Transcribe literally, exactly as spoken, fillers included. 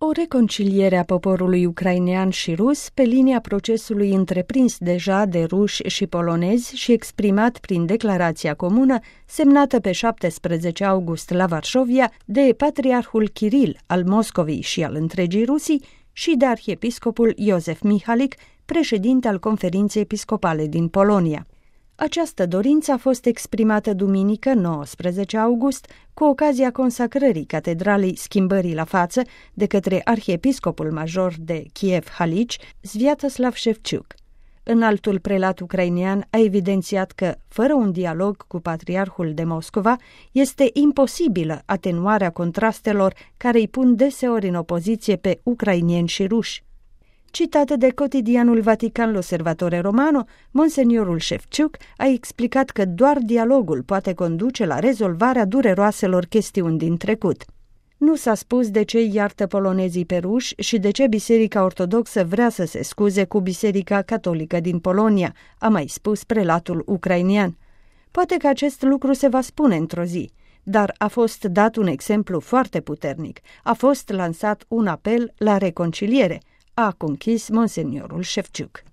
O reconciliere a poporului ucrainean și rus pe linia procesului întreprins deja de ruși și polonezi și exprimat prin declarația comună semnată pe șaptesprezece august la Varșovia de patriarhul Kiril al Moscovei și al întregii Rusii și de arhiepiscopul Iosef Mihalik, președinte al Conferinței Episcopale din Polonia. Această dorință a fost exprimată duminică, nouăsprezece august, cu ocazia consacrării Catedralei Schimbării la Față de către arhiepiscopul major de Kiev-Halici, Sviatoslav Șevciuc. Înaltul prelat ucrainean a evidențiat că, fără un dialog cu patriarhul de Moscova, este imposibilă atenuarea contrastelor care îi pun deseori în opoziție pe ucrainieni și ruși. Citat de cotidianul Vatican L'Osservatore Romano, monseniorul Șevciuc a explicat că doar dialogul poate conduce la rezolvarea dureroaselor chestiuni din trecut. Nu s-a spus de ce iartă polonezii pe ruși și de ce Biserica Ortodoxă vrea să se scuze cu Biserica Catolică din Polonia, a mai spus prelatul ucrainian. Poate că acest lucru se va spune într-o zi, dar a fost dat un exemplu foarte puternic. A fost lansat un apel la reconciliere, a conchis monseniorul Șevciuc.